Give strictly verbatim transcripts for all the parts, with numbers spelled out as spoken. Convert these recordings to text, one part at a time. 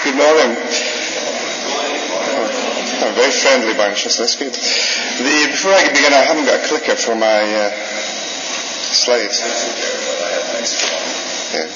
Good morning. Oh, a very friendly bunch, that's good. The, before I begin, I haven't got a clicker for my uh, slides. Yeah.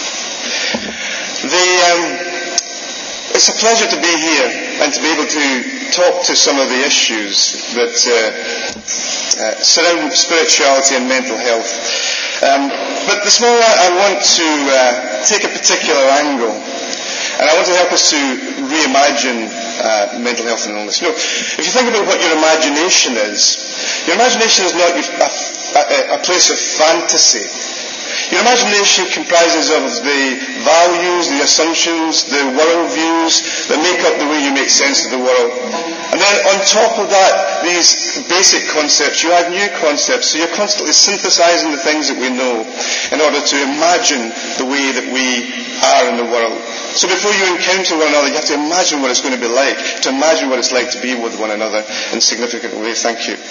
The, um, it's a pleasure to be here and to be able to talk to some of the issues that uh, uh, surround spirituality and mental health. Um, but this morning I want to uh, take a particular angle, and I want to help us to reimagine uh, mental health and illness. You know, if you think about what your imagination is, your imagination is not a, a, a place of fantasy. Your imagination comprises of the values, the assumptions, the worldviews that make up the way you make sense of the world. And then on top of that, these basic concepts, you add new concepts. So you're constantly synthesizing the things that we know in order to imagine the way that we are in the world. So before you encounter one another, you have to imagine what it's going to be like, to imagine what it's like to be with one another in significant ways. Thank you.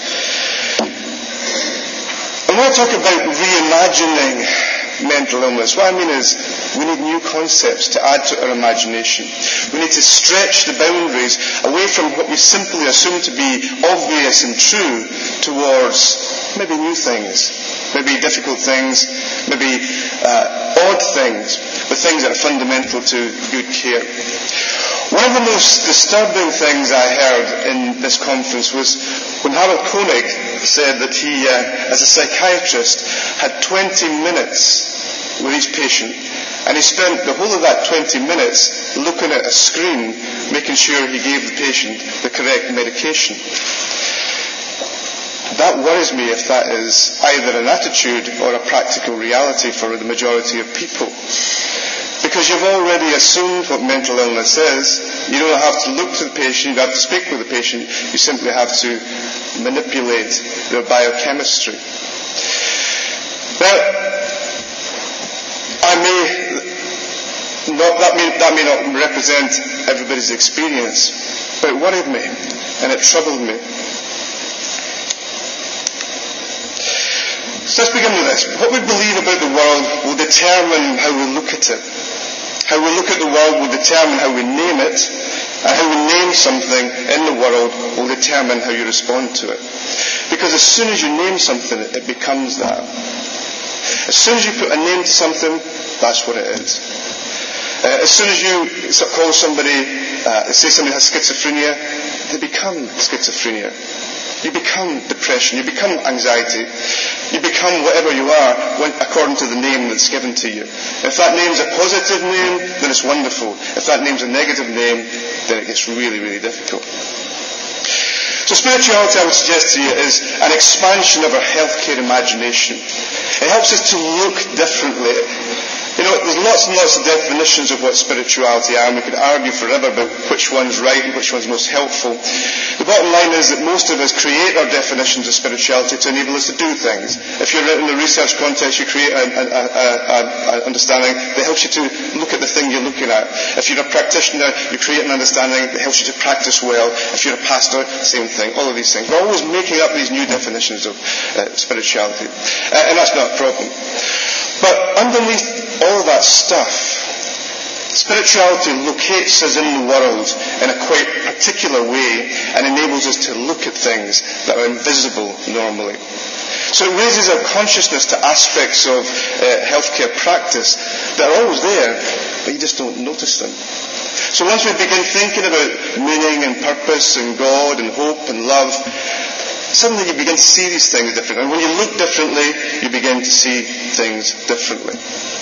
And when I talk about reimagining mental illness, what I mean is we need new concepts to add to our imagination. We need to stretch the boundaries away from what we simply assume to be obvious and true towards maybe new things, maybe difficult things, maybe uh, odd things, but things that are fundamental to good care. One of the most disturbing things I heard in this conference was when Harold Koenig said that he, uh, as a psychiatrist, had twenty minutes with each patient, and he spent the whole of that twenty minutes looking at a screen, making sure he gave the patient the correct medication. That worries me if that is either an attitude or a practical reality for the majority of people. Because you've already assumed what mental illness is. You don't have to look to the patient, you don't have to speak with the patient, you simply have to manipulate their biochemistry. Now, I may not, that may, that may not represent everybody's experience, but it worried me and it troubled me. So let's begin with this. What we believe about the world will determine how we look at it. How we look at the world will determine how we name it, and how we name something in the world will determine how you respond to it. Because as soon as you name something, it becomes that. As soon as you put a name to something, that's what it is. Uh, as soon as you call somebody, uh, say somebody has schizophrenia, they become schizophrenia. You become depression, you become anxiety, you become whatever you are when, according to the name that's given to you. If that name's a positive name, then it's wonderful. If that name's a negative name, then it gets really, really difficult. So spirituality, I would suggest to you, is an expansion of our healthcare imagination. It helps us to look differently. You know, there's lots and lots of definitions of what spirituality are, and we could argue forever about which one's right and which one's most helpful. The bottom line is that most of us create our definitions of spirituality to enable us to do things. If you're in the research context, you create an understanding that helps you to look at the thing you're looking at. If you're a practitioner, you create an understanding that helps you to practice well. If you're a pastor, same thing. All of these things. We're always making up these new definitions of uh, spirituality. Uh, and that's not a problem. But underneath all of that stuff, spirituality locates us in the world in a quite particular way and enables us to look at things that are invisible normally. So it raises our consciousness to aspects of uh, healthcare practice that are always there, but you just don't notice them. So once we begin thinking about meaning and purpose and God and hope and love, suddenly you begin to see these things differently. And when you look differently, you begin to see things differently.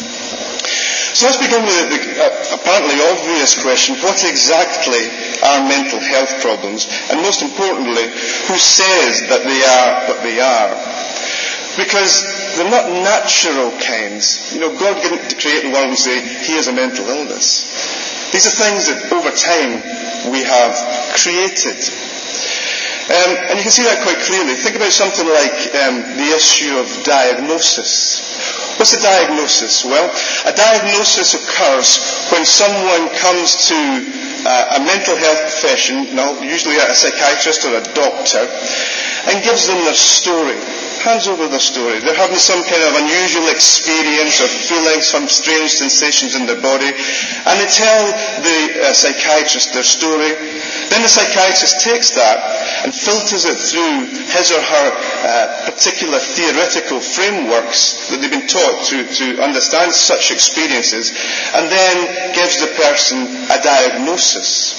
So let's begin with the uh, apparently obvious question: what exactly are mental health problems? And most importantly, who says that they are what they are? Because they're not natural kinds. You know, God didn't create the world and say, here's a mental illness. These are things that over time we have created. Um, and you can see that quite clearly. Think about something like um, the issue of diagnosis. What's a diagnosis? Well, a diagnosis occurs when someone comes to uh, a mental health profession, no, usually a psychiatrist or a doctor, and gives them their story. hands over their story. They're having some kind of unusual experience or feeling some strange sensations in their body, and they tell the uh, psychiatrist their story. Then the psychiatrist takes that and filters it through his or her uh, particular theoretical frameworks that they've been taught to, to understand such experiences, and then gives the person a diagnosis.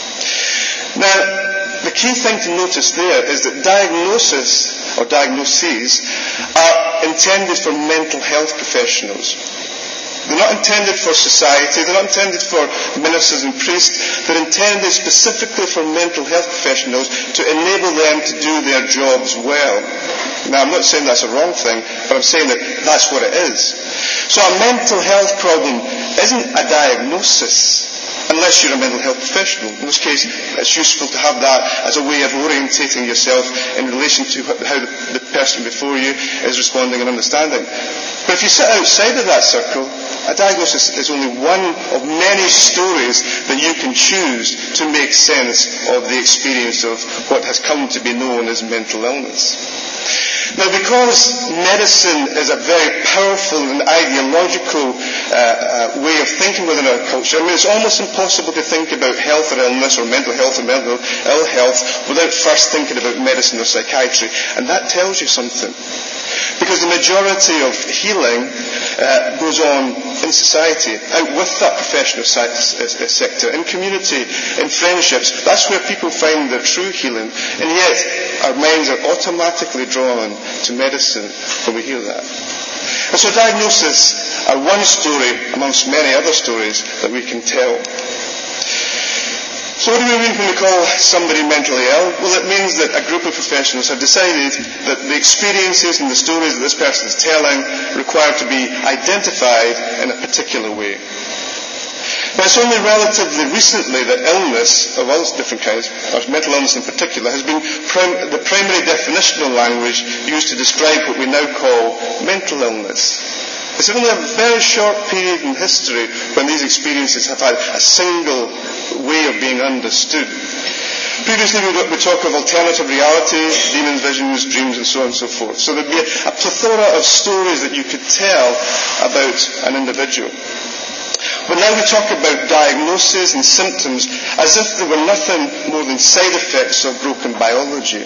Now, the key thing to notice there is that diagnosis or diagnoses are intended for mental health professionals. They're not intended for society, they're not intended for ministers and priests, they're intended specifically for mental health professionals to enable them to do their jobs well. Now, I'm not saying that's a wrong thing, but I'm saying that that's what it is. So a mental health problem isn't a diagnosis, unless you're a mental health professional. In which case, it's useful to have that as a way of orientating yourself in relation to how the person before you is responding and understanding. But if you sit outside of that circle, a diagnosis is only one of many stories that you can choose to make sense of the experience of what has come to be known as mental illness. Now, because medicine is a very powerful and ideological uh, uh, way of thinking within our culture, I mean, it's almost impossible to think about health or illness or mental health or mental ill health without first thinking about medicine or psychiatry. And that tells you something. Because the majority of healing uh, goes on in society, out with that professional sector, in community, in friendships. That's where people find their true healing. And yet, our minds are automatically drawn to medicine when we hear that. And so diagnoses are one story amongst many other stories that we can tell. So what do we mean when we call somebody mentally ill? Well, it means that a group of professionals have decided that the experiences and the stories that this person is telling require to be identified in a particular way. Now, it's only relatively recently that illness of all different kinds, or mental illness in particular, has been prim- the primary definitional language used to describe what we now call mental illness. It's only a very short period in history when these experiences have had a single way of being understood. Previously we, we talk of alternative realities, demons, visions, dreams, and so on and so forth. So there'd be a, a plethora of stories that you could tell about an individual. But now we talk about diagnoses and symptoms as if they were nothing more than side effects of broken biology.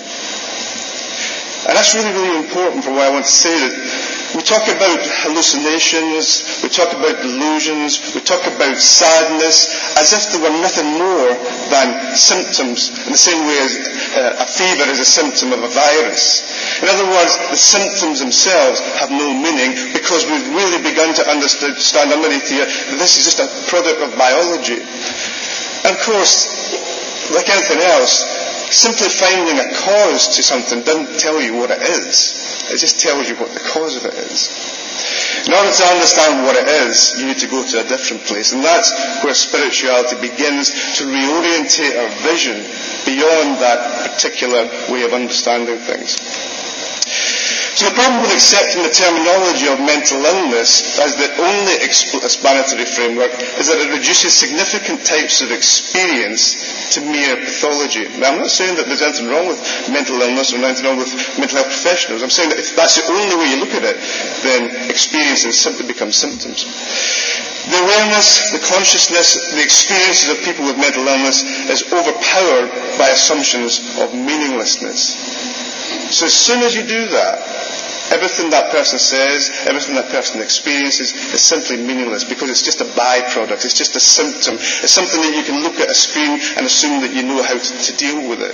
And that's really, really important for why I want to say that we talk about hallucinations, we talk about delusions, we talk about sadness as if they were nothing more than symptoms, in the same way as uh, a fever is a symptom of a virus. In other words, the symptoms themselves have no meaning because we've really begun to understand underneath here that this is just a product of biology. And of course, like anything else, simply finding a cause to something doesn't tell you what it is. It just tells you what the cause of it is. In order to understand what it is, you need to go to a different place. And that's where spirituality begins to reorientate our vision beyond that particular way of understanding things. So the problem with accepting the terminology of mental illness as the only explanatory framework is that it reduces significant types of experience to mere pathology. Now, I'm not saying that there's anything wrong with mental illness or anything wrong with mental health professionals. I'm saying that if that's the only way you look at it, then experiences simply become symptoms. The awareness, the consciousness, the experiences of people with mental illness is overpowered by assumptions of meaninglessness. So as soon as you do that, everything that person says, everything that person experiences is simply meaningless because it's just a byproduct, it's just a symptom. It's something that you can look at a screen and assume that you know how to, to deal with it.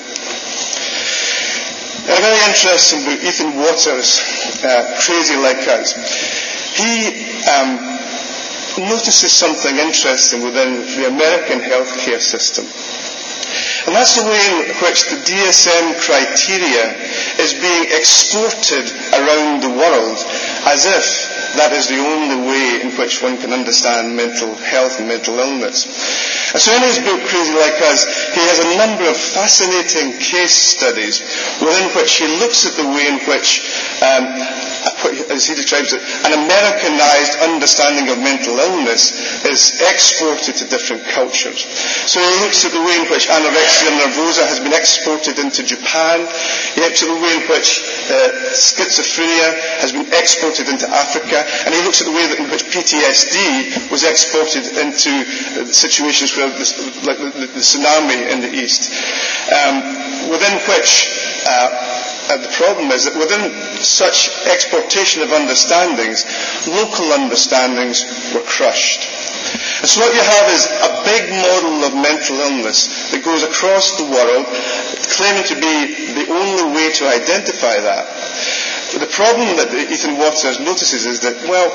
A very interesting book, Ethan Waters, uh, Crazy Like Us. He um, notices something interesting within the American healthcare system. And that's the way in which the D S M criteria is being exported around the world as if that is the only way in which one can understand mental health and mental illness. And so in his book, Crazy Like Us, he has a number of fascinating case studies within which he looks at the way in which um, as he describes it, an Americanized understanding of mental illness is exported to different cultures. So he looks at the way in which anorexia nervosa has been exported into Japan. He looks at the way in which uh, schizophrenia has been exported into Africa. And he looks at the way that in which P T S D was exported into uh, situations where this, like the, the, the tsunami in the East, um, within which uh, And the problem is that within such exportation of understandings, local understandings were crushed. And so what you have is a big model of mental illness that goes across the world, claiming to be the only way to identify that. But the problem that Ethan Waters notices is that, well,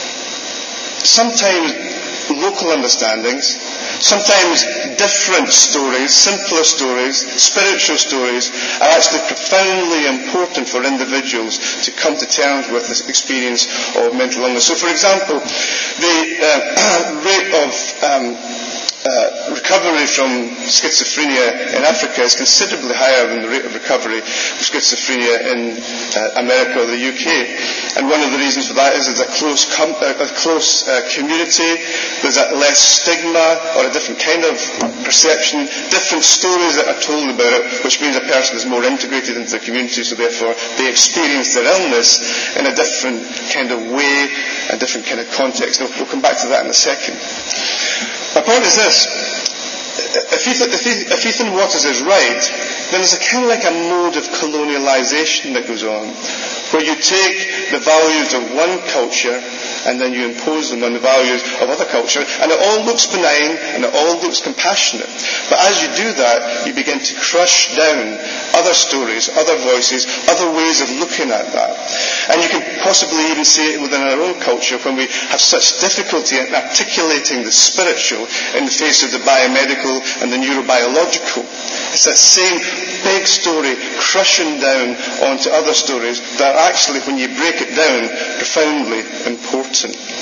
sometimes local understandings, sometimes different stories, simpler stories, spiritual stories, are actually profoundly important for individuals to come to terms with this experience of mental illness. So, for example, the uh, rate of um, uh, recovery from schizophrenia in Africa is considerably higher than the rate of recovery of schizophrenia in uh, America or the U K. And one of the reasons for that is there's a close, com- a close uh, community, there's a less stigma or a different kind of perception, different stories that are told about it, which means a person is more integrated into the community, so therefore they experience their illness in a different kind of way, a different kind of context. And we'll come back to that in a second. My point is this. If Ethan, if Ethan Waters is right, then there's a kind of like a mode of colonialization that goes on, where you take the values of one culture and then you impose them on the values of other culture, and it all looks benign and it all looks compassionate. But as you do that, you begin to crush down other stories, other voices, other ways of looking at that. And you can possibly even see it within our own culture when we have such difficulty in articulating the spiritual in the face of the biomedical and the neurobiological. It's that same big story crushing down onto other stories that are actually, when you break it down, profoundly important.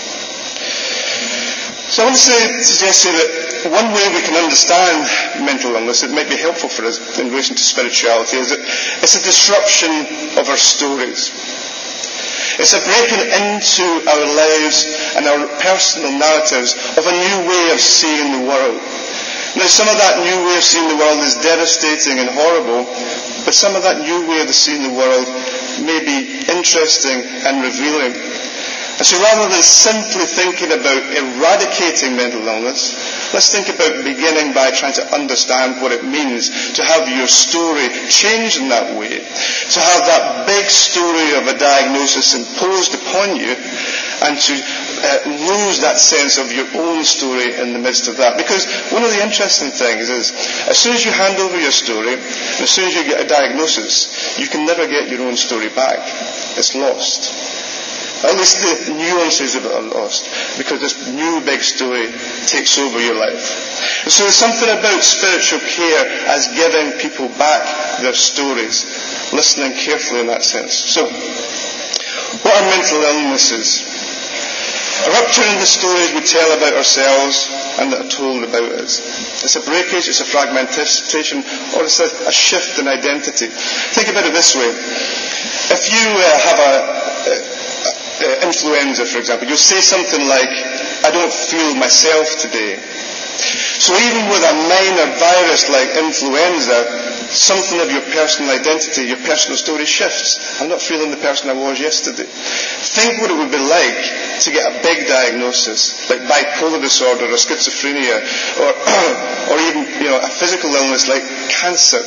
So I want to say, suggest to you that one way we can understand mental illness that might be helpful for us in relation to spirituality is that it's a disruption of our stories. It's a breaking into our lives and our personal narratives of a new way of seeing the world. Now, some of that new way of seeing the world is devastating and horrible, but some of that new way of seeing the world may be interesting and revealing. And so rather than simply thinking about eradicating mental illness, let's think about beginning by trying to understand what it means to have your story changed in that way, to have that big story of a diagnosis imposed upon you, and to uh, lose that sense of your own story in the midst of that. Because one of the interesting things is, as soon as you hand over your story, and as soon as you get a diagnosis, you can never get your own story back. It's lost. At least the nuances of it are lost, because this new big story takes over your life. And so there's something about spiritual care as giving people back their stories, listening carefully in that sense. So, what are mental illnesses? A rupture in the stories we tell about ourselves and that are told about us. It's a breakage, it's a fragmentation, or it's a, a shift in identity. Think about it this way. If you uh, have a... a Uh, influenza, for example, you'll say something like, I don't feel myself today. So even with a minor virus like influenza, something of your personal identity, your personal story shifts. I'm not feeling the person I was yesterday. Think what it would be like to get a big diagnosis, like bipolar disorder or schizophrenia, or, or even, you know, a physical illness like cancer.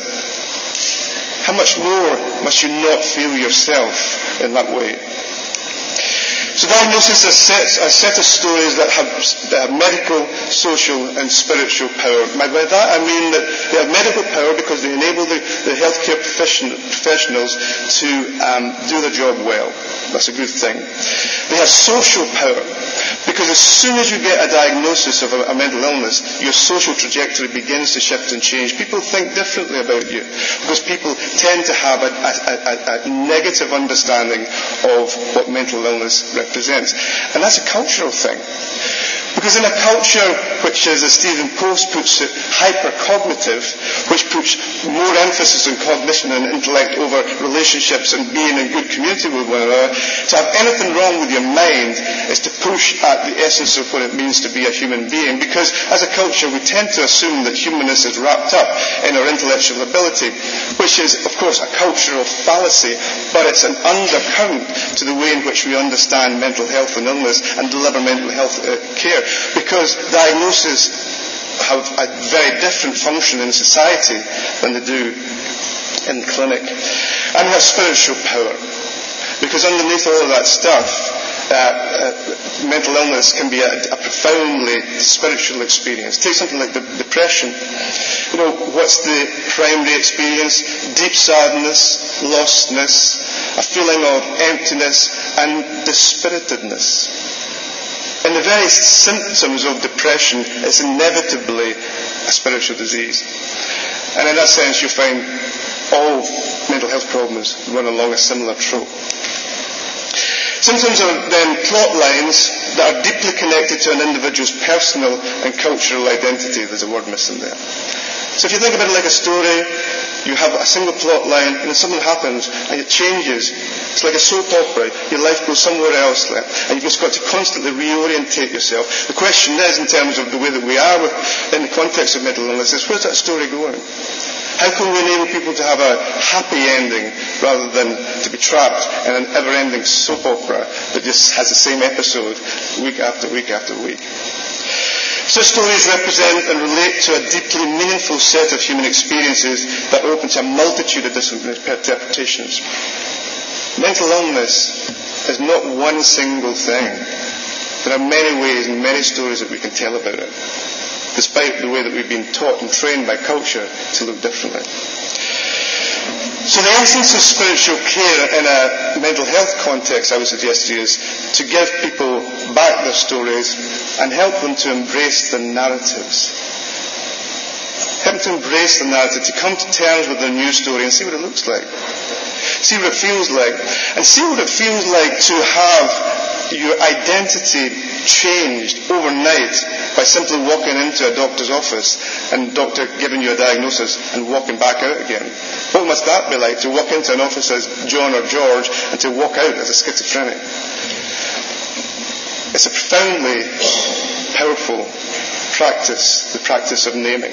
How much more must you not feel yourself in that way? So diagnosis is a set, a set of stories that have, that have medical, social and spiritual power. By that I mean that they have medical power because they enable the, the healthcare profession, professionals to um, do their job well. That's a good thing. They have social power because as soon as you get a diagnosis of a, a mental illness, your social trajectory begins to shift and change. People think differently about you because people tend to have a, a, a, a negative understanding of what mental illness represents. And that's a cultural thing. Because in a culture which is, as Stephen Post puts it, hyper-cognitive, which puts more emphasis on cognition and intellect over relationships and being in good community with one another, to have anything wrong with your mind is to push at the essence of what it means to be a human being. Because as a culture, we tend to assume that humanness is wrapped up in our intellectual ability, which is, of course, a cultural fallacy, but it's an undercurrent to the way in which we understand mental health and illness and deliver mental health uh, care. Because diagnoses have a very different function in society than they do in the clinic. And we have spiritual power. Because underneath all of that stuff, uh, uh, mental illness can be a, a profoundly spiritual experience. Take something like the depression. You know, what's the primary experience? Deep sadness, lostness, a feeling of emptiness and dispiritedness. In the very symptoms of depression, it's inevitably a spiritual disease. And in that sense, you find all mental health problems run along a similar trope. Symptoms are then plot lines that are deeply connected to an individual's personal and cultural identity. There's a word missing there. So if you think about it like a story, you have a single plot line, and then something happens, and it changes. It's like a soap opera. Your life goes somewhere else, and you've just got to constantly reorientate yourself. The question is, in terms of the way that we are with, in the context of mental illness, is where's that story going? How can we enable people to have a happy ending rather than to be trapped in an ever-ending soap opera that just has the same episode week after week after week? So stories represent and relate to a deeply meaningful set of human experiences that open to a multitude of different interpretations. Mental illness is not one single thing. There are many ways and many stories that we can tell about it, despite the way that we've been taught and trained by culture to look differently. So the essence of spiritual care in a mental health context, I would suggest to you, is to give people back their stories and help them to embrace the narratives. Help them to embrace the narrative, to come to terms with their new story and see what it looks like. See what it feels like. And see what it feels like to have your identity changed overnight by simply walking into a doctor's office and the doctor giving you a diagnosis and walking back out again. What must that be like, to walk into an office as John or George and to walk out as a schizophrenic? It's a profoundly powerful practice, the practice of naming.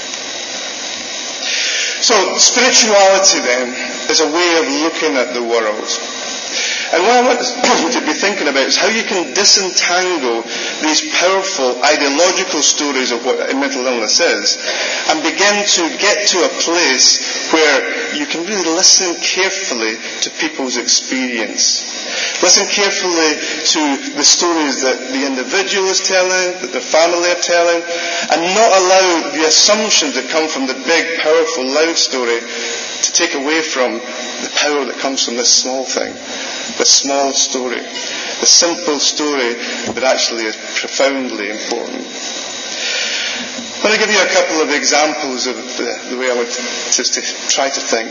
So spirituality then is a way of looking at the world. And what I want you to be thinking about is how you can disentangle these powerful ideological stories of what mental illness is and begin to get to a place where you can really listen carefully to people's experience. Listen carefully to the stories that the individual is telling, that their family are telling, and not allow the assumptions that come from the big, powerful, loud story to take away from the power that comes from this small thing. The small story, the simple story that actually is profoundly important. Let me give you a couple of examples of the, the way I want to, to try to think.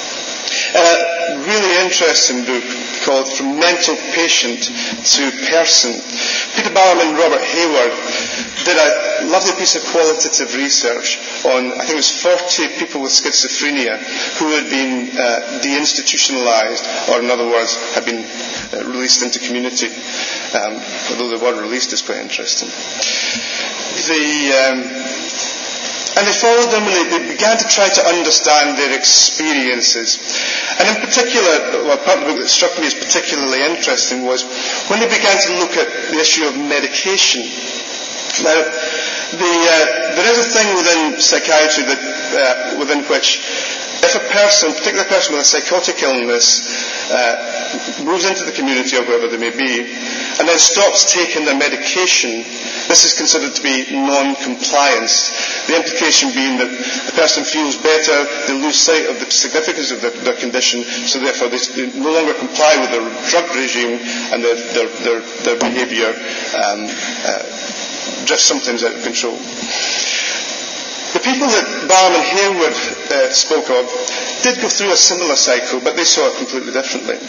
A really interesting book called From Mental Patient to Person. Peter Baum and Robert Hayward did a lovely piece of qualitative research on, I think it was forty people with schizophrenia who had been uh, deinstitutionalized, or in other words, had been uh, released into community. Um, although the word released is quite interesting. The... Um, And they followed them and they, they began to try to understand their experiences. And in particular, well, part of the book that struck me as particularly interesting was when they began to look at the issue of medication. Now, the, uh, there is a thing within psychiatry that, uh, within which if a person, particularly a person with a psychotic illness, uh, moves into the community or wherever they may be, and then stops taking their medication, this is considered to be non-compliance. The implication being that the person feels better, they lose sight of the significance of their, their condition, so therefore they no longer comply with their drug regime, and their, their, their, their behaviour um, uh, drifts sometimes out of control. The people that Baum and Hayward uh, spoke of did go through a similar cycle, but they saw it completely differently.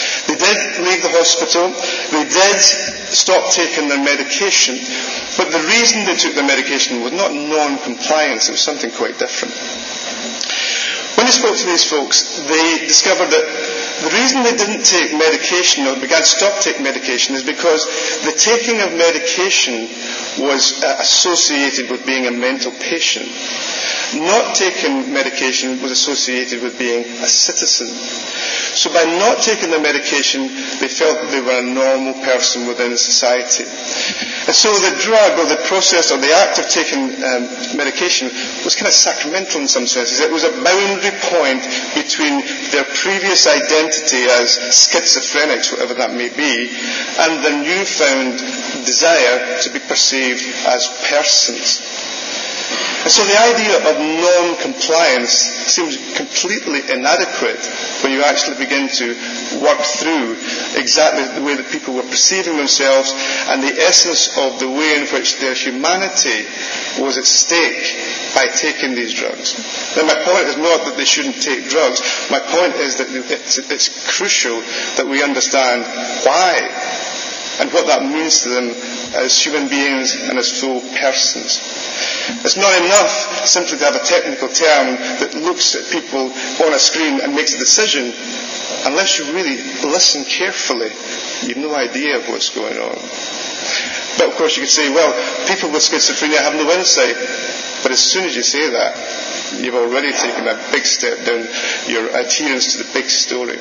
They did leave the hospital. They did stop taking their medication. But the reason they took their medication was not non-compliance. It was something quite different. When they spoke to these folks, they discovered that the reason they didn't take medication or began to stop taking medication is because the taking of medication was uh, associated with being a mental patient. Not taking medication was associated with being a citizen. So by not taking their medication, they felt that they were a normal person within society. And so the drug or the process or the act of taking um, medication was kind of sacramental in some senses. It was a boundary point between their previous identity as schizophrenics, whatever that may be, and their newfound desire to be perceived as persons. And so the idea of non-compliance seems completely inadequate when you actually begin to work through exactly the way that people were perceiving themselves and the essence of the way in which their humanity was at stake by taking these drugs. Now, my point is not that they shouldn't take drugs. My point is that it's, it's crucial that we understand why and what that means to them as human beings and as full persons. It's not enough simply to have a technical term that looks at people on a screen and makes a decision. Unless you really listen carefully, you have no idea of what's going on. But of course you could say, well, people with schizophrenia have no insight. But as soon as you say that, you've already taken a big step down your adherence to the big story.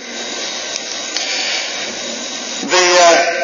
The... Uh,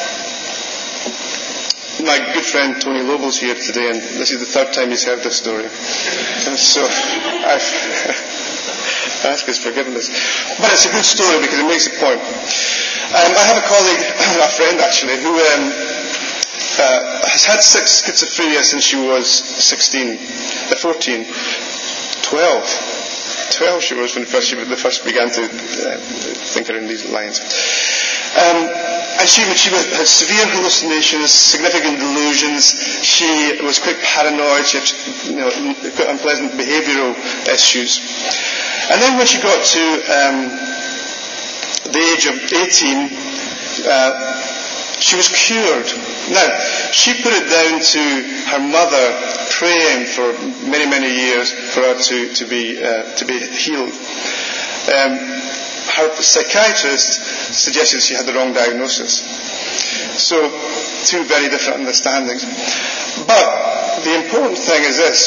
My good friend Tony Lobel's here today, and this is the third time he's heard this story. And so I've I ask his forgiveness. But it's a good story because it makes a point. Um, I have a colleague, a friend actually, who um, uh, has had six schizophrenia since she was sixteen, uh, fourteen, twelve. twelve she was when first she the first began to uh, think around these lines. Um, And she, she had severe hallucinations, significant delusions. She was quite paranoid. She had, you know, quite unpleasant behavioural issues. And then when she got to um, the age of eighteen, uh, she was cured. Now, she put it down to her mother praying for many, many years for her to, to be uh, to be healed. Um, Her psychiatrist suggested she had the wrong diagnosis. So, two very different understandings. But the important thing is this.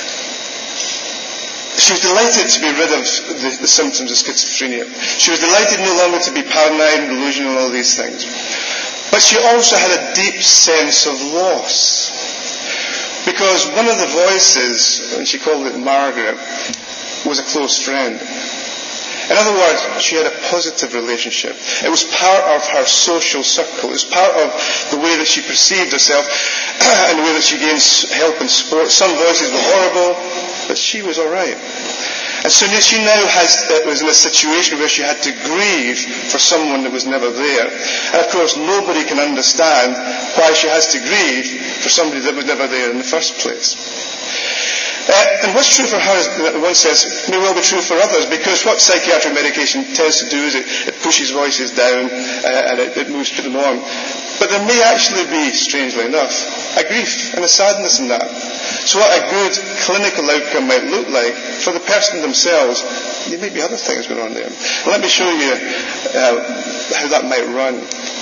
She was delighted to be rid of the, the symptoms of schizophrenia. She was delighted no longer to be paranoid and delusional and all these things. But she also had a deep sense of loss. Because one of the voices, and she called it Margaret, was a close friend. In other words, she had a positive relationship. It was part of her social circle. It was part of the way that she perceived herself and the way that she gained help in sport. Some voices were horrible, but she was all right. And so she now has, uh, was in a situation where she had to grieve for someone that was never there. And of course, nobody can understand why she has to grieve for somebody that was never there in the first place. Uh, and what's true for her, is, one says, may well be true for others, because what psychiatric medication tends to do is it, it pushes voices down uh, and it, it moves them on. But there may actually be, strangely enough, a grief and a sadness in that. So what a good clinical outcome might look like for the person themselves, there may be other things going on there. Let me show you uh, how that might run.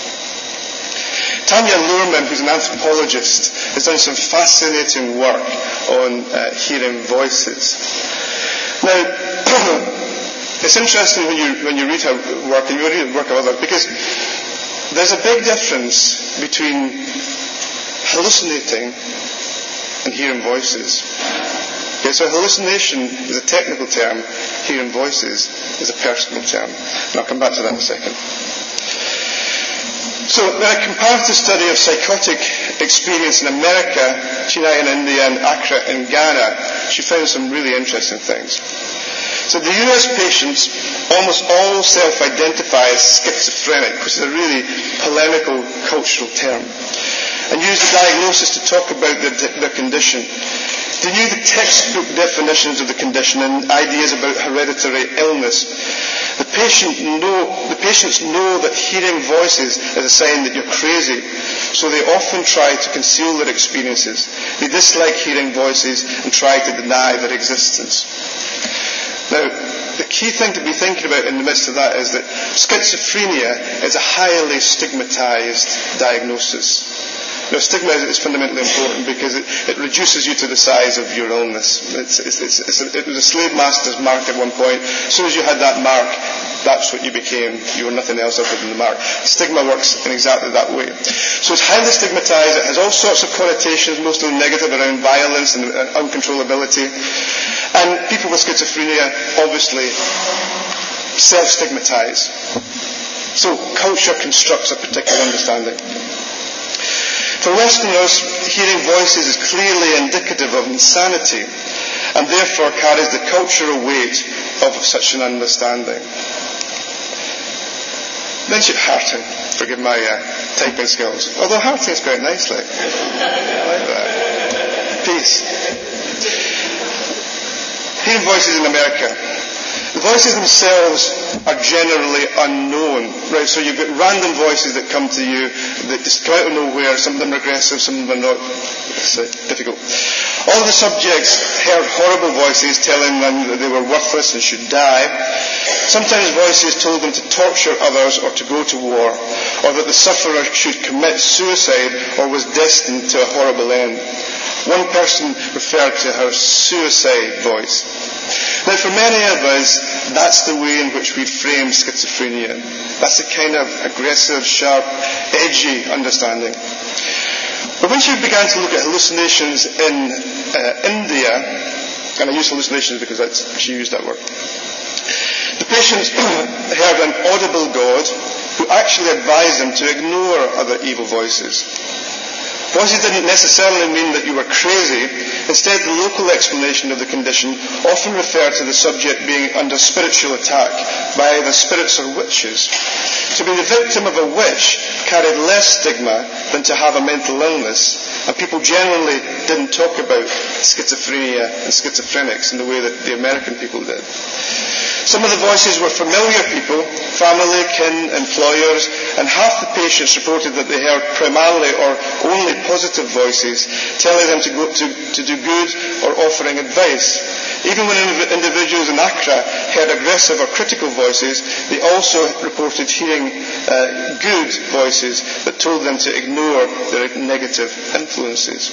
Tanya Luhrmann, who's an anthropologist, has done some fascinating work on uh, hearing voices. Now, it's interesting when you when you read her work and you read the work of others, because there's a big difference between hallucinating and hearing voices. Okay, so hallucination is a technical term, hearing voices is a personal term. And I'll come back to that in a second. So, in a comparative study of psychotic experience in America, China in India, and Accra in Ghana, she found some really interesting things. So the U S patients almost all self-identify as schizophrenic, which is a really polemical cultural term, and use the diagnosis to talk about their, their condition. They knew the textbook definitions of the condition and ideas about hereditary illness. The, patient know, the patients know that hearing voices is a sign that you're crazy, so they often try to conceal their experiences. They dislike hearing voices and try to deny their existence. Now, the key thing to be thinking about in the midst of that is that schizophrenia is a highly stigmatized diagnosis. Now, stigma is fundamentally important because it, it reduces you to the size of your illness. It's, it's, it's, it's a, it was a slave master's mark at one point. As soon as you had that mark, that's what you became. You were nothing else other than the mark. Stigma works in exactly that way. So it's highly stigmatized. It has all sorts of connotations, mostly negative, around violence and uncontrollability. And people with schizophrenia obviously self-stigmatize. So culture constructs a particular understanding. For Westerners, hearing voices is clearly indicative of insanity and therefore carries the cultural weight of such an understanding. Mention Harting. Forgive my uh, typing skills. Although Harting's quite nice, like. I like that. Peace. Hearing voices in America. The voices themselves are generally unknown, right? So you've got random voices that come to you that just come out of nowhere. Some of them are aggressive, some of them are not. It's uh, difficult. All the subjects heard horrible voices telling them that they were worthless and should die. Sometimes voices told them to torture others or to go to war, or that the sufferer should commit suicide or was destined to a horrible end. One person referred to her suicide voice. Now, for many of us, that's the way in which we frame schizophrenia. That's a kind of aggressive, sharp, edgy understanding. But once you began to look at hallucinations in uh, India, and I use hallucinations because that's, she used that word, the patients heard an audible God who actually advised them to ignore other evil voices. Voices didn't necessarily mean that you were crazy. Instead, the local explanation of the condition often referred to the subject being under spiritual attack by either spirits or witches. To be the victim of a witch carried less stigma than to have a mental illness, and people generally didn't talk about schizophrenia and schizophrenics in the way that the American people did. Some of the voices were familiar people, family, kin, employers, and half the patients reported that they heard primarily or only positive voices telling them to, go, to, to do good or offering advice. Even when individuals in Accra heard aggressive or critical voices, they also reported hearing uh, good voices that told them to ignore their negative influences.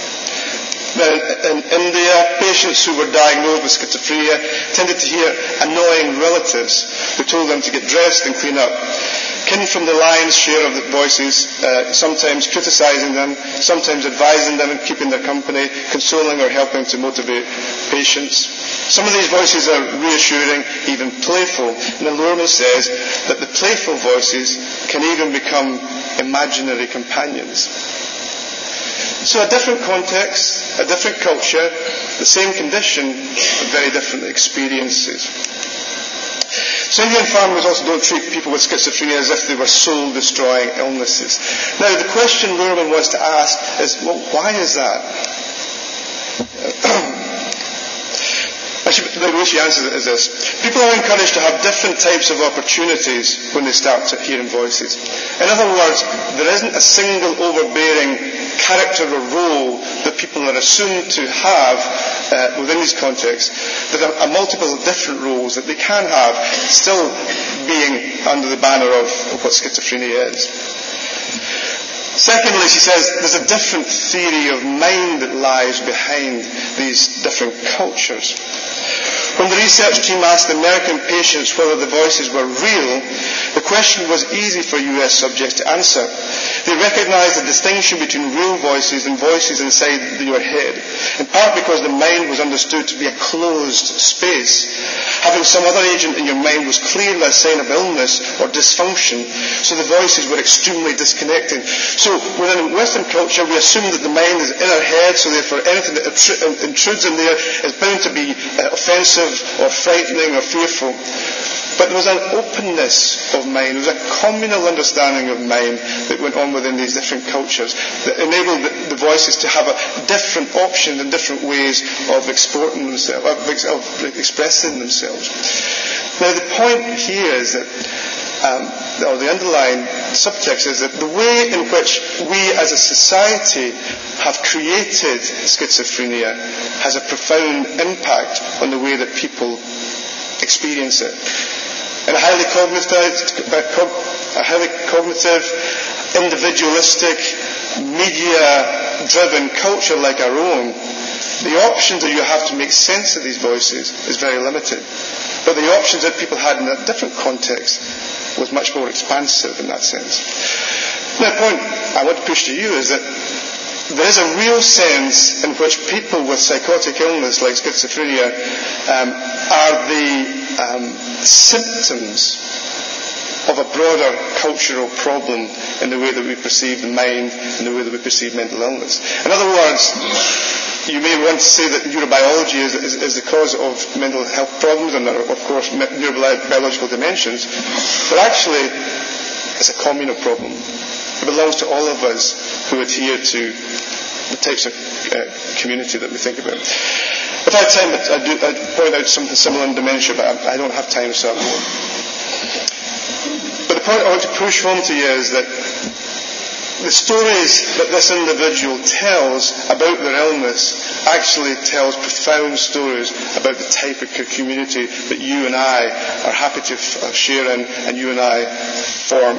Now, in India, patients who were diagnosed with schizophrenia tended to hear annoying relatives who told them to get dressed and clean up. Kin from the lion's share of the voices, uh, sometimes criticising them, sometimes advising them and keeping their company, consoling or helping to motivate patients. Some of these voices are reassuring, even playful. And then Lorman says that the playful voices can even become imaginary companions. So a different context, a different culture, the same condition, but very different experiences. So Indian farmers also don't treat people with schizophrenia as if they were soul-destroying illnesses. Now, the question Lorman wants to ask is, well, why is that? Actually, the way she answers it is this. People are encouraged to have different types of opportunities when they start hearing voices. In other words, there isn't a single overbearing character or role that people are assumed to have uh, within these contexts. There are, are multiple different roles that they can have, still being under the banner of, of what schizophrenia is. Secondly, she says there's a different theory of mind that lies behind these different cultures. When the research team asked American patients whether the voices were real, the question was easy for U S subjects to answer. They recognized the distinction between real voices and voices inside your head, in part because the mind was understood to be a closed space. Having some other agent in your mind was clearly a sign of illness or dysfunction, so the voices were extremely disconnecting. So within Western culture, we assume that the mind is in our head, so therefore anything that intrudes in there is bound to be uh, offensive or frightening or fearful. But there was an openness of mind, there was a communal understanding of mind that went on within these different cultures that enabled the, the voices to have a different options and different ways of exporting themselves, of, of expressing themselves. Now, the point here is that, um, or the underlying subtext is that the way in which we as a society have created schizophrenia has a profound impact on the way that people experience it. In a highly cognitive, a highly cognitive, individualistic, media-driven culture like our own, the options that you have to make sense of these voices is very limited. But the options that people had in a different context was much more expansive in that sense. Now, the point I want to push to you is that there is a real sense in which people with psychotic illness like schizophrenia um, are the um, symptoms of a broader cultural problem in the way that we perceive the mind and the way that we perceive mental illness. In other words, you may want to say that neurobiology is, is, is the cause of mental health problems and, of course, neurobiological dimensions, but actually it's a communal problem. It belongs to all of us who adhere to the types of uh, community that we think about. If I had time, I'd, do, I'd point out something similar in dementia, but I, I don't have time, so I won't. But the point I want to push home to you is that the stories that this individual tells about their illness actually tells profound stories about the type of community that you and I are happy to f- share in and you and I form.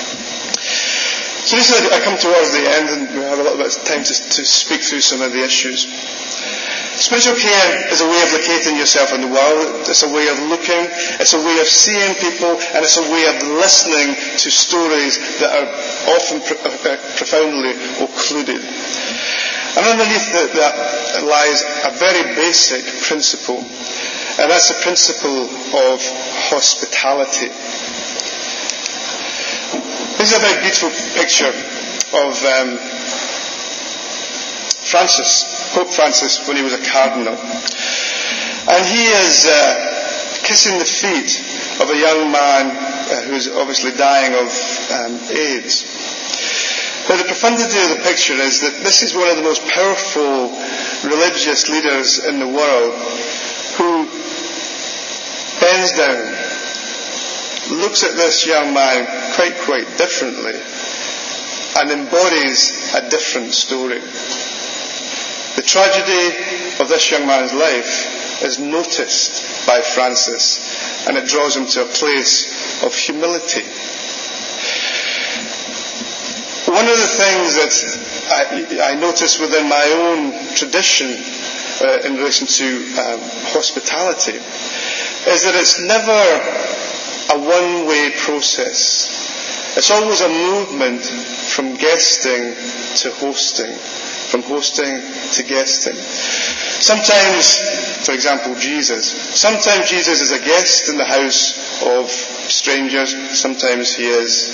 So this is, I come towards the end and we have a little bit of time to, to speak through some of the issues. Spiritual care is a way of locating yourself in the world. It's a way of looking. It's a way of seeing people. And it's a way of listening to stories that are often pro- uh, profoundly occluded. And underneath that, that lies a very basic principle. And that's the principle of hospitality. This is a very beautiful picture of um, Francis, Pope Francis, when he was a cardinal. And he is uh, kissing the feet of a young man uh, who is obviously dying of um, AIDS. Now, the profundity of the picture is that this is one of the most powerful religious leaders in the world who bends down, looks at this young man quite, quite differently and embodies a different story. The tragedy of this young man's life is noticed by Francis, and it draws him to a place of humility. One of the things that I, I notice within my own tradition uh, in relation to um, hospitality is that it's never a one-way process. It's always a movement from guesting to hosting, from hosting to guesting. Sometimes, for example, Jesus. Sometimes Jesus is a guest in the house of strangers. Sometimes he is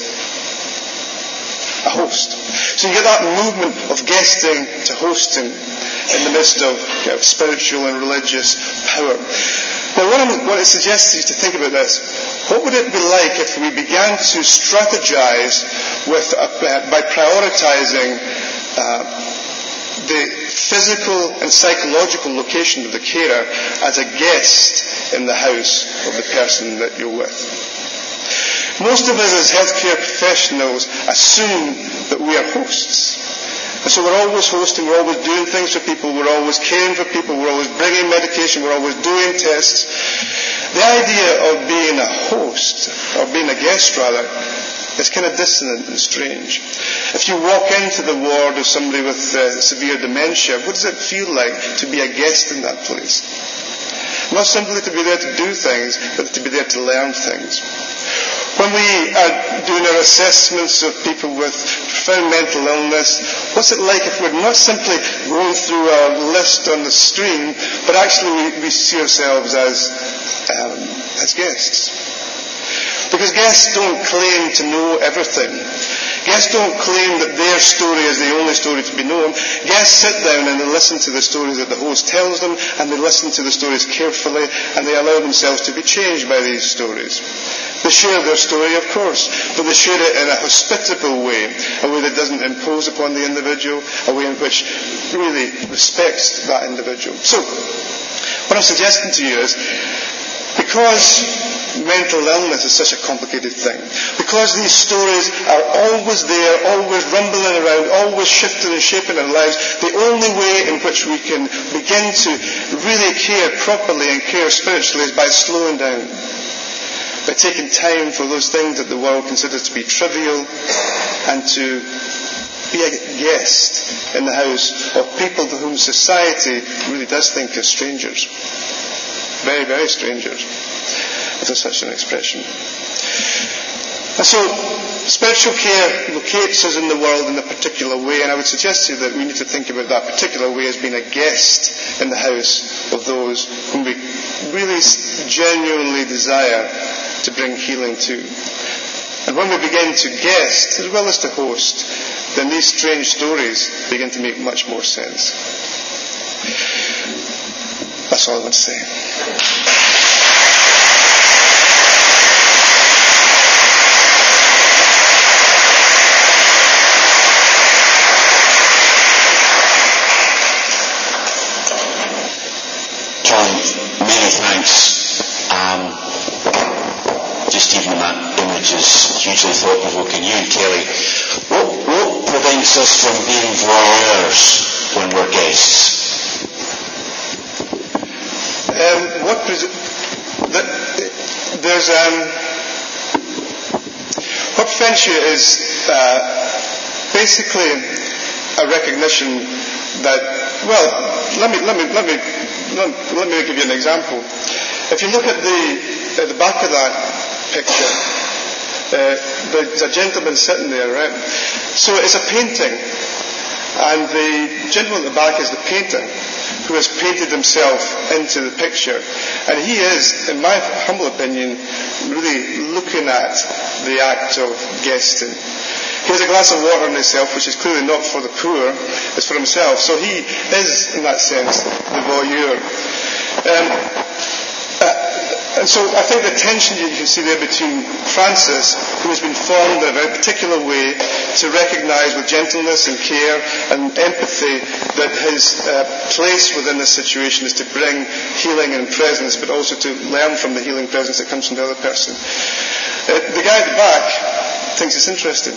a host. So you get that movement of guesting to hosting in the midst of, you know, spiritual and religious power. Now, what I want to suggest to you to think about this, what would it be like if we began to strategize with, uh, by prioritizing uh, the physical and psychological location of the carer as a guest in the house of the person that you're with? Most of us as healthcare professionals assume that we are hosts. And so we're always hosting, we're always doing things for people, we're always caring for people, we're always bringing medication, we're always doing tests. The idea of being a host, or being a guest rather, is kind of dissonant and strange. If you walk into the ward of somebody with uh, severe dementia, what does it feel like to be a guest in that place? Not simply to be there to do things, but to be there to learn things. When we are doing our assessments of people with profound mental illness, what's it like if we're not simply going through our list on the screen, but actually we, we see ourselves as, um, as guests? Because guests don't claim to know everything. Guests don't claim that their story is the only story to be known. Guests sit down and they listen to the stories that the host tells them, and they listen to the stories carefully, and they allow themselves to be changed by these stories. They share their story, of course, but they share it in a hospitable way, a way that doesn't impose upon the individual, a way in which really respects that individual. So, what I'm suggesting to you is, because mental illness is such a complicated thing, because these stories are always there, always rumbling around, always shifting and shaping our lives, the only way in which we can begin to really care properly and care spiritually is by slowing down, by taking time for those things that the world considers to be trivial, and to be a guest in the house of people to whom society really does think are strangers. Very, very strangers, if there's such an expression. And so, spiritual care locates us in the world in a particular way, and I would suggest to you that we need to think about that particular way as being a guest in the house of those whom we really genuinely desire to bring healing to. And when we begin to guest as well as to host, then these strange stories begin to make much more sense. That's all I want to say. John, many thanks. Um, just even that image is hugely thought-provoking. You and Kelly, what, what prevents us from being voyeurs when we're guests? Um, what pres- that, there's um, what prevents you is uh, basically a recognition that, well, let me let me let me let, let me give you an example. If you look at the at the back of that picture, uh, there's a gentleman sitting there, right? So it's a painting, and the gentleman at the back is the painter, who has painted himself into the picture. And he is, in my humble opinion, really looking at the act of guesting. He has a glass of water in himself, which is clearly not for the poor, it's for himself. So he is, in that sense, the voyeur. Um, uh, and so I think the tension you can see there between Francis, who has been formed in a very particular way to recognise with gentleness and care and empathy that his uh, place within this situation is to bring healing and presence, but also to learn from the healing presence that comes from the other person. Uh, the guy at the back thinks it's interesting.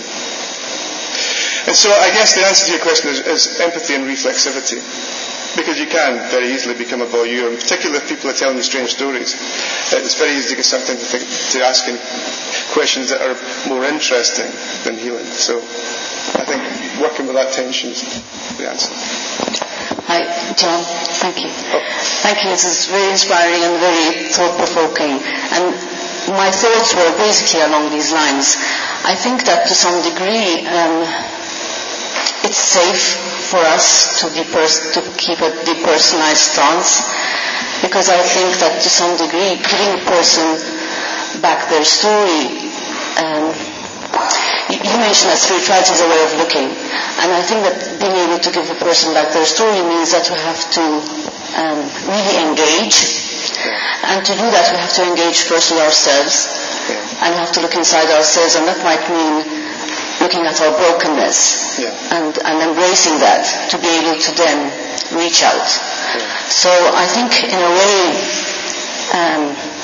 And so I guess the answer to your question is, is empathy and reflexivity. Because you can very easily become a voyeur, and particularly if people are telling you strange stories. It's very easy to get something to, think, to asking questions that are more interesting than healing. So I think working with that tension is the answer. Hi, John. Thank you. Oh. Thank you. This is very inspiring and very thought-provoking. And my thoughts were basically along these lines. I think that to some degree um, it's safe for us to, depers- to keep a depersonalized stance, because I think that to some degree giving a person back their story, um, you, you mentioned that spirituality is a way of looking, and I think that being able to give a person back their story means that we have to um, really engage, and to do that we have to engage first with ourselves, and we have to look inside ourselves, and that might mean looking at our brokenness, yeah. and, and embracing that to be able to then reach out. Yeah. So I think in a way um,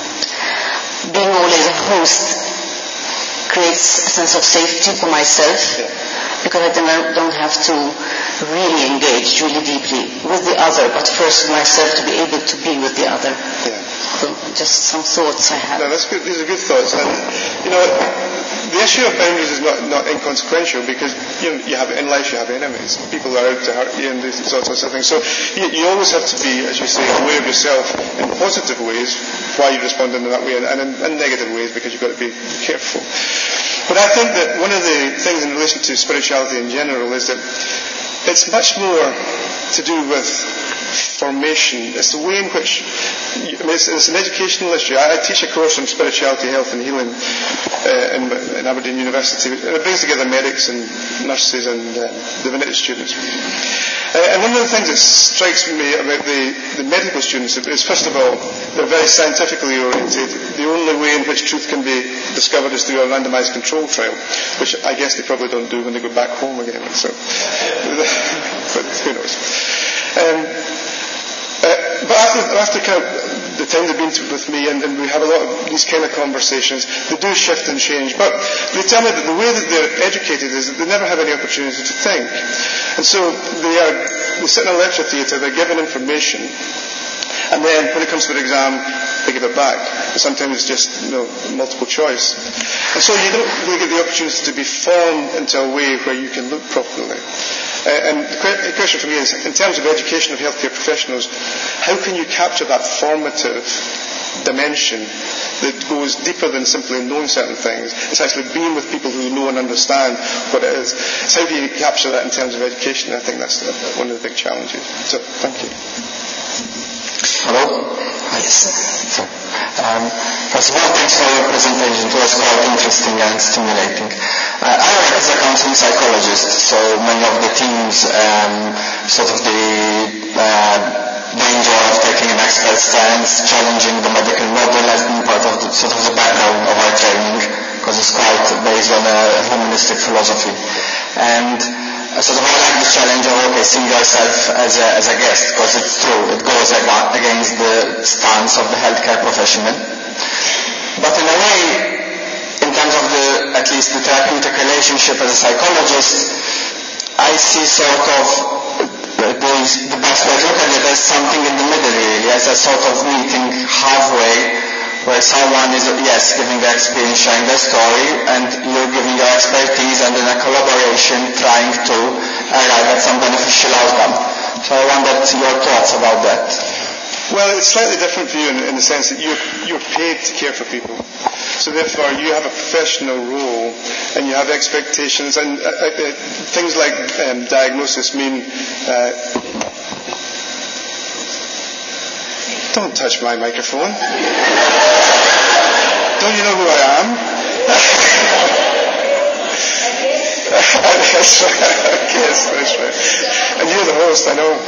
being always a host creates a sense of safety for myself, yeah. because I don't, don't have to really engage really deeply with the other, but first with myself to be able to be with the other. Yeah. So just some thoughts I have. No, that's good. These are good thoughts. And, you know, the issue of boundaries is not, not inconsequential, because you know, you have in life you have enemies. People are out to hurt you and these sorts of things. So you, you always have to be, as you say, aware of yourself in positive ways, why you respond in that way, and, and in, in negative ways, because you've got to be careful. But I think that one of the things in relation to spirituality in general is that it's much more to do with formation. It's the way in which, I mean, it's, it's an educational issue. I, I teach a course on spirituality, health and healing uh, in, in Aberdeen University. And it brings together medics and nurses and um, divinity students. Uh, and one of the things that strikes me about the, the medical students is, first of all, they're very scientifically oriented. The only way in which truth can be discovered is through a randomised control trial, which I guess they probably don't do when they go back home again. So, but who knows? Um, uh, but after, after kind of the time they've been to, with me, and, and we have a lot of these kind of conversations, they do shift and change. But they tell me that the way that they're educated is that they never have any opportunity to think. And so they are, they sit in a lecture theatre, they're given information, and then when it comes to the exam, they give it back. And sometimes it's just, you know, multiple choice. And so you don't really get the opportunity to be formed into a way where you can look properly. Uh, and the question for me is, in terms of education of healthcare professionals, how can you capture that formative dimension that goes deeper than simply knowing certain things? It's actually being with people who know and understand what it is. So how do you capture that in terms of education? I think that's one of the big challenges. So, thank you. Hello? Yes. So, um, first of all, thanks for your presentation. It was quite interesting and stimulating. Uh, I work as a counseling psychologist, so many of the teams, um, sort of the uh, danger of taking an expert stance, challenging the medical model has been part of the, sort of the background of our training, because it's quite based on a humanistic philosophy. And uh, sort of I like the challenge of, okay, seeing yourself as a, as a guest, because it's true, it goes against the stance of the healthcare professional. But in a way, in terms of the, at least the therapeutic relationship as a psychologist, I see sort of the, the best way to look at it as something in the middle, really, as a sort of meeting halfway, where someone is, yes, giving their experience, sharing their story, and you're giving your expertise, and in a collaboration trying to arrive at some beneficial outcome. So I wondered your thoughts about that. Well, it's slightly different for you in, in the sense that you're, you're paid to care for people. So therefore, you have a professional role, and you have expectations, and uh, uh, things like um, diagnosis mean... Uh, don't touch my microphone. Don't you know who I am? That's right. Yes, that's right. And you're the host, I know.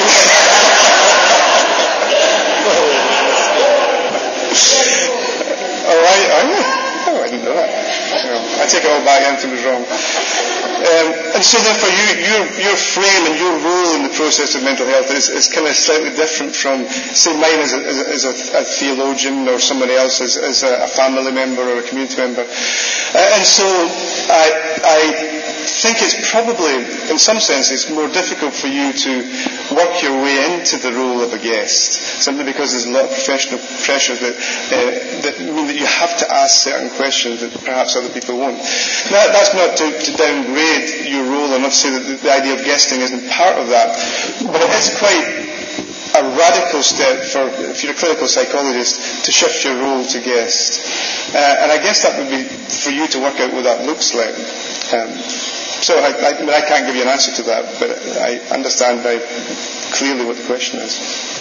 Oh, are you? Are you? Oh, I didn't know that. No, I take it all back. Anything was wrong. Um, and so therefore you, your, your frame and your role in the process of mental health is, is kind of slightly different from, say, mine as a, as a, a theologian, or somebody else as, as a, a family member or a community member. Uh, and so I, I think it's probably, in some senses, more difficult for you to work your way into the role of a guest, simply because there's a lot of professional pressures that, uh, that mean that you have to ask certain questions that perhaps other people won't. Now, that's not to, to downgrade your role, or not to say that the, the idea of guesting isn't part of that, but it is quite a radical step for, if you're a clinical psychologist, to shift your role to guest. Uh, and I guess that would be for you to work out what that looks like. Um, so I, I, I mean, I can't give you an answer to that, but I understand very clearly what the question is.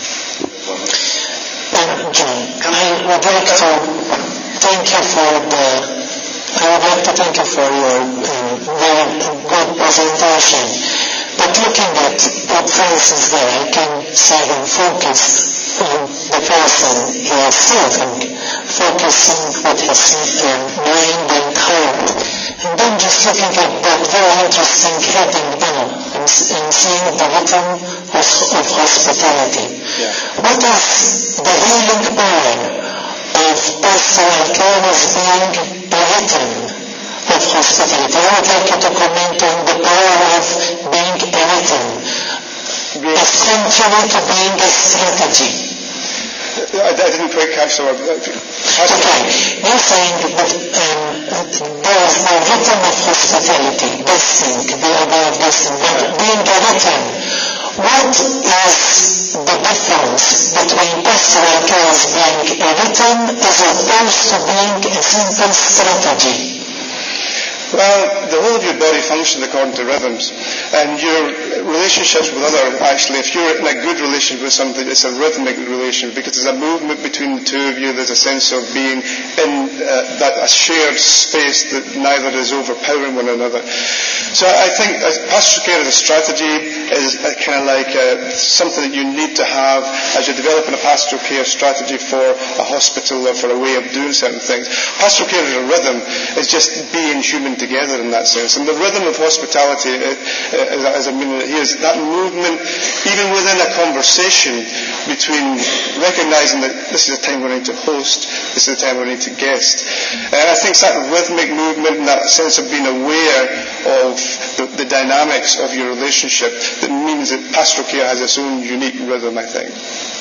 Um, John, I would like to thank you for the, I would like to thank you for your um, very good presentation. But looking at what faces there, I can see him focused on the person he is serving, focusing what his um, mind and heart. And then just looking at that very interesting heading down and, and seeing the rhythm of, of hospitality. Yeah. What is the healing power of pastoral care as being a rhythm of hospitality? I would like you to comment on the power of being a rhythm, essentially to being a strategy. I, I didn't quite catch the word. Okay, you're saying that um, there is no rhythm of hospitality, this thing, the idea of this thing, but being a rhythm. What is the difference between pastoral care as being a rhythm as opposed to being a simple strategy? Well, the whole of your body functions according to rhythms, and your relationships with other, actually, if you're in a good relationship with somebody, it's a rhythmic relationship, because there's a movement between the two of you, there's a sense of being in uh, that a shared space that neither is overpowering one another. So I think uh, pastoral care as a strategy is uh, kind of like uh, something that you need to have as you're developing a pastoral care strategy for a hospital or for a way of doing certain things. Pastoral care as a rhythm is just being human together in that sense. And the rhythm of hospitality, uh, as I mean it here, is that movement, even within a conversation, between recognizing that this is a time when I need to host, this is a time when I need to guest. And I think it's that rhythmic movement and that sense of being aware of the, the dynamics of your relationship that means that pastoral care has its own unique rhythm, I think.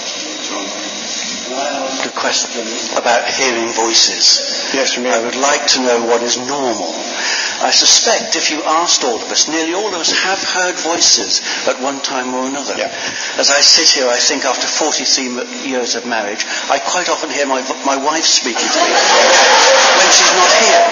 A question about hearing voices. Yes, you may. I would like to know what is normal. I suspect if you asked all of us, nearly all of us have heard voices at one time or another. Yeah. As I sit here, I think after forty-three years of marriage, I quite often hear my, my wife speaking to me when she's not here.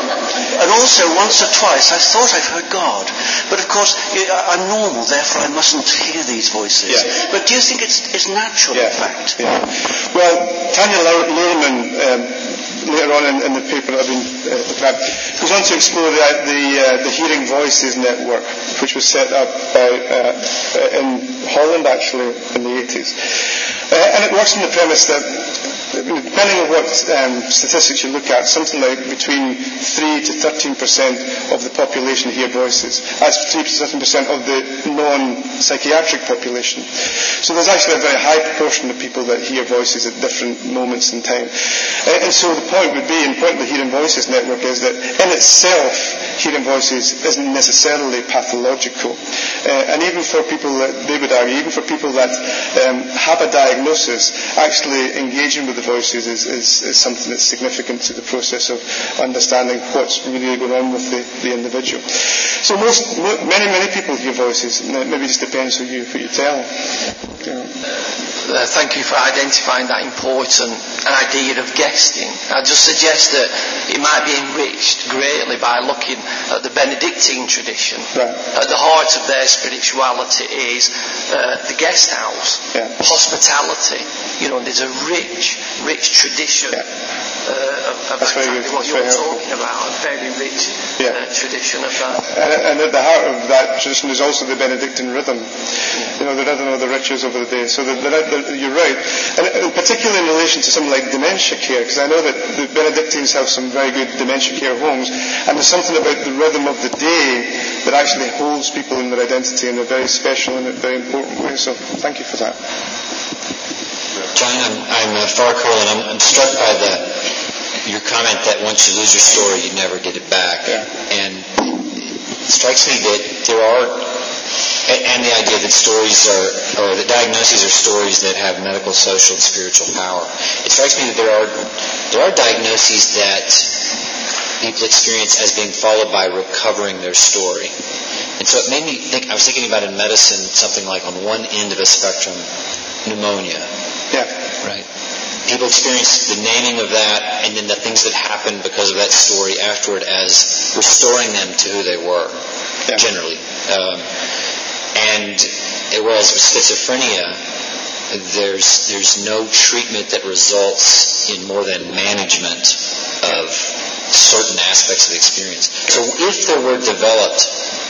And also, once or twice, I thought I've heard God. But of course, I'm normal, therefore I mustn't hear these voices. Yeah. But do you think it's, it's natural, yeah. in fact? Yeah. Well, Tanya Luhrmann, um, later on in, in the paper that I've been uh, looking at, goes on to explore the, the, uh, the Hearing Voices Network, which was set up by, uh, in Holland, actually, in the eighties. Uh, and it works on the premise that, depending on what um, statistics you look at, something like between three to thirteen percent of the population hear voices. That's three to thirteen percent of the non-psychiatric population. So there's actually a very high proportion of people that hear voices at different moments in time. Uh, and so the point would be, and the point of the Hearing Voices Network is that in itself, hearing voices isn't necessarily pathological. Uh, and even for people that, they would argue, even for people that um, have a diagnosis, actually engaging with the voices is, is, is something that's significant to the process of understanding what's really going on with the, the individual. So most, many, many people hear voices. Maybe it just depends who you, who you tell. Yeah. Uh, thank you for identifying that important idea of guesting. I just suggest that it might be enriched greatly by looking at the Benedictine tradition. Right. At the heart of their spirituality is uh, the guest house, yeah. hospitality. You know, there's a rich, rich tradition yeah. uh, of, of exactly what you're talking about. A very rich yeah. uh, tradition of that. And, and at the heart of that tradition is also the Benedictine rhythm. You know, the rhythm of the riches over the day. So the, the, the, you're right. And particularly in relation to something like dementia care, because I know that the Benedictines have some very good dementia care homes, and there's something about the rhythm of the day that actually holds people in their identity in a very special and a very important way. So thank you for that. John, I'm, I'm uh, Farquhar, and I'm, I'm struck by the your comment that once you lose your story, you never get it back. Yeah. And it strikes me that there are, and the idea that stories are, or that diagnoses are stories that have medical, social, and spiritual power. It strikes me that there are there are diagnoses that people experience as being followed by recovering their story. And so it made me think, I was thinking about in medicine something like on one end of a spectrum, pneumonia. Yeah. Right. People experience the naming of that and then the things that happened because of that story afterward as restoring them to who they were, yeah. generally. Um, and whereas with schizophrenia, there's there's no treatment that results in more than management of certain aspects of the experience. So if there were developed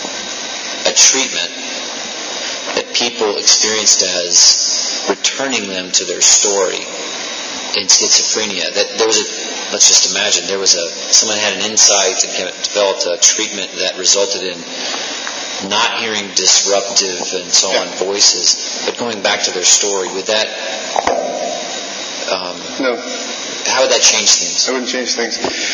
a treatment that people experienced as returning them to their story in schizophrenia, that there was a, let's just imagine, there was a, someone had an insight and developed a treatment that resulted in not hearing disruptive and so on voices, but going back to their story, would that, um, no. how would that change things? It wouldn't change things.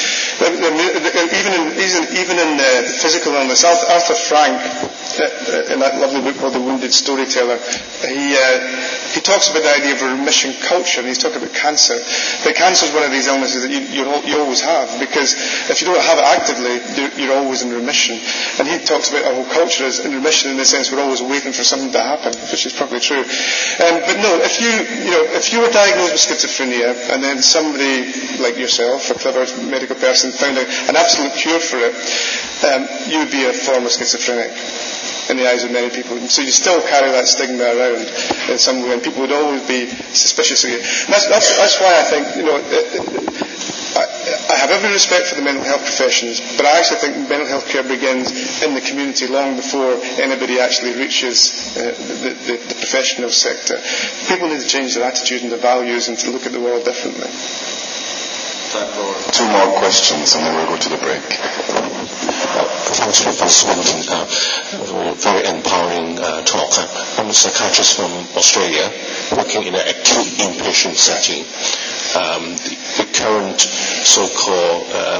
Even in, even in uh, physical illness, Arthur Frank, uh, in that lovely book called The Wounded Storyteller, he uh, he talks about the idea of a remission culture, and he's talking about cancer. But cancer is one of these illnesses that you, you, you always have, because if you don't have it actively, you're, you're always in remission. And he talks about our whole culture as in remission in the sense we're always waiting for something to happen, which is probably true. Um, but no, if you, you know, if you were diagnosed with schizophrenia, and then somebody like yourself, a clever medical person, found out an absolute cure for it, um, you would be a former schizophrenic in the eyes of many people. And so you still carry that stigma around in some way, and people would always be suspicious of you. And that's, that's, that's why I think, you know, it, it, I, I have every respect for the mental health professions, but I actually think mental health care begins in the community long before anybody actually reaches uh, the, the, the professional sector. People need to change their attitude and their values and to look at the world differently. time for two more questions, and then we'll go to the break. Uh, thanks, Professor Winton. Uh, very empowering uh, talk. I'm a psychiatrist from Australia, working in an acute inpatient setting. Um, the, the current so-called uh,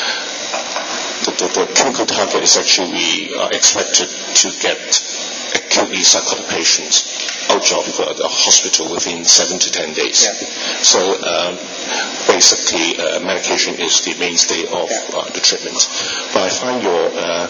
the, the, the clinical target is actually we are expected to get acutely psychotic patients out of uh, the hospital within seven to ten days. Yeah. So um, basically, uh, medication is the mainstay of yeah. uh, the treatment. But I find your uh,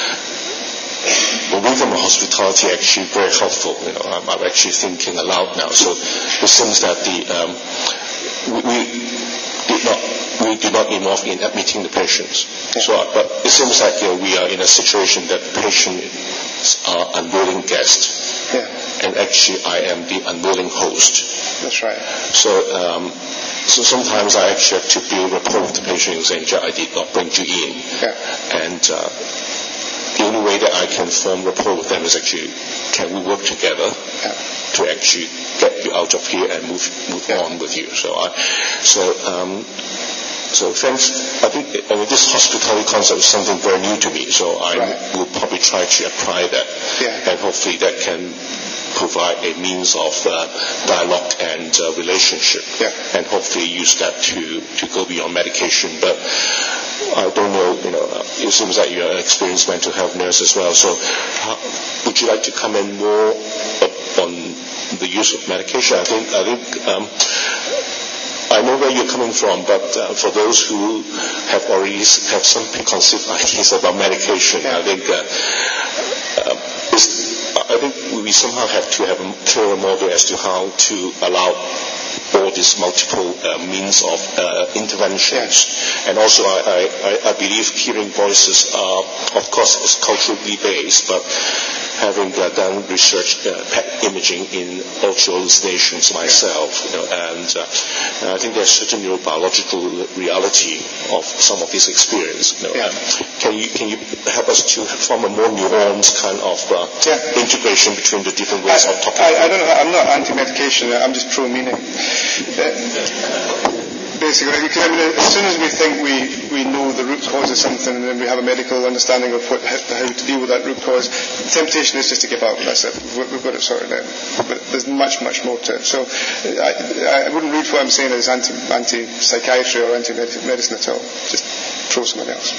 the rhythm of hospitality actually very helpful. You know, I'm, I'm actually thinking aloud now. So it seems that the um, we, we did not we do not involve in admitting the patients. Yeah. So, uh, but it seems like you know, we are in a situation that patients are unwilling guests. Yeah. And actually I am the unwilling host. That's right. So, um, so sometimes I actually have to build rapport with the patient and saying, I did not bring you in. Yeah. And uh, the only way that I can form rapport with them is actually, can we work together yeah. to actually get you out of here and move move yeah. on with you. So I, so um, so thanks. I think I mean, this hospitality concept is something very new to me. So I right. will probably try to apply that, yeah. and hopefully that can provide a means of uh, dialogue and uh, relationship, yeah. and hopefully use that to, to go beyond medication. But I don't know, you know, it seems that you're an experienced mental health nurse as well. So how, would you like to comment more on the use of medication? I think, I think, um, I know where you're coming from, but uh, for those who have already have some preconceived ideas about medication, yeah. I think uh, uh, it's, I think we somehow have to have a clearer model as to how to allow all these multiple uh, means of uh, interventions. Yeah. And also I, I, I believe hearing voices are, of course, is culturally based, but having uh, done research, uh, P E T imaging in audio hallucinations myself, you know, and, uh, and I think there's certain neurobiological reality of some of this experience. You know. Yeah. um, can you can you help us to form a more nuanced kind of uh, yeah. integration between the different ways I, of talking? I, I don't know. I'm not anti-medication. I'm just pro-meaning. Basically, because I mean, as soon as we think we, we know the root cause of something, and then we have a medical understanding of what, how to deal with that root cause, the temptation is just to give up. That's it. We've got it sorted out. But there's much, much more to it. So I, I wouldn't read what I'm saying as anti, anti-psychiatry or anti-medicine at all. Just throw something else.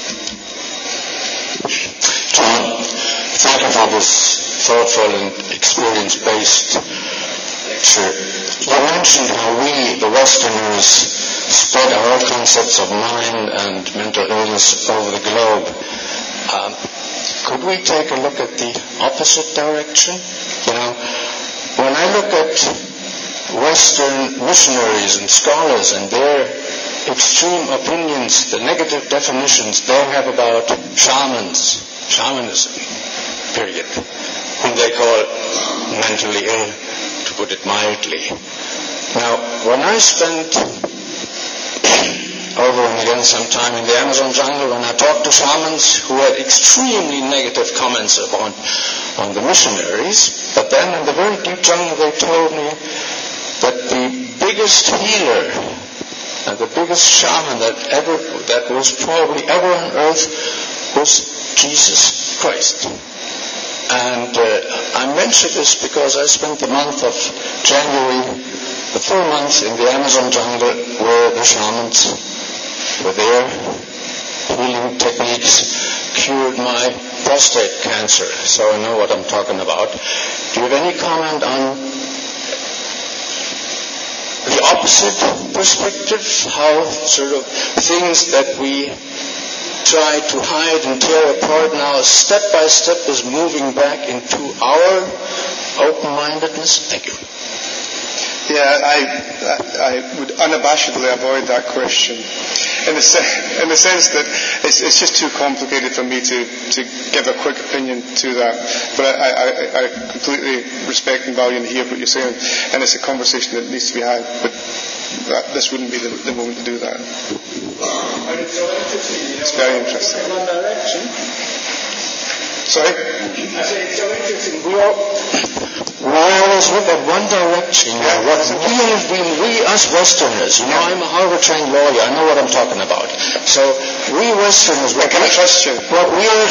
John, thank you for this thoughtful and experience-based lecture. You mentioned how we, the Westerners, spread our concepts of mind and mental illness over the globe. Um, could we take a look at the opposite direction? You know, when I look at Western missionaries and scholars and their extreme opinions, the negative definitions they have about shamans, shamanism, period, whom they call mentally ill, to put it mildly. Now, when I spent over and again some time in the Amazon jungle, when I talked to shamans who had extremely negative comments upon on the missionaries, but then in the very deep jungle they told me that the biggest healer and the biggest shaman that ever that was probably ever on earth was Jesus Christ. And uh, I mention this because I spent the month of January, the full month in the Amazon jungle, where the shamans were there. Healing techniques cured my prostate cancer, so I know what I'm talking about. Do you have any comment on the opposite perspective? How sort of things that we try to hide and tear apart now, step by step, is moving back into our open-mindedness? Thank you. Yeah, I, I, I would unabashedly avoid that question, in the, se- in the sense that it's, it's just too complicated for me to, to give a quick opinion to that. But I, I, I completely respect and value and hear what you're saying, and it's a conversation that needs to be had. But that, this wouldn't be the, the moment to do that. It's very interesting. Sorry? I say it's so interesting. We all, we always look at one direction. Yeah, what we have been, we us Westerners, you know, I'm a Harvard-trained lawyer. I know what I'm talking about. So we Westerners, what can I trust you? What we are...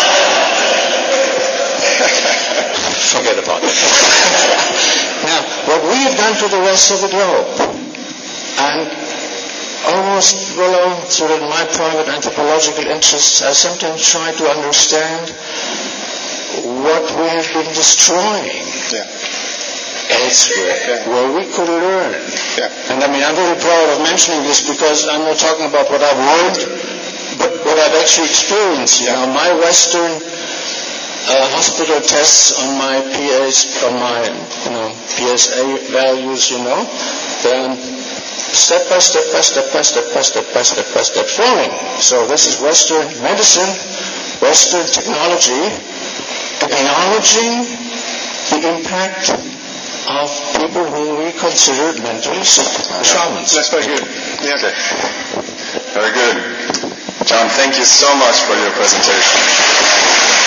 Forget about it. Now, what we have done to the rest of the globe, and almost, well, sort of my private anthropological interests, I sometimes try to understand what we have been destroying Yeah. elsewhere, Yeah. where we could learn. Yeah. And I mean, I'm very proud of mentioning this because I'm not talking about what I've learned, but what I've actually experienced. You know, my Western uh, hospital tests on my P A's, on my, you know, P S A values, you know, then step by step by step by step by step by step by step falling. So this is Western medicine, Western technology, acknowledging the impact of people whom we consider mentally sick, shamans. That's very good. Yeah. Okay. Very good. John, thank you so much for your presentation.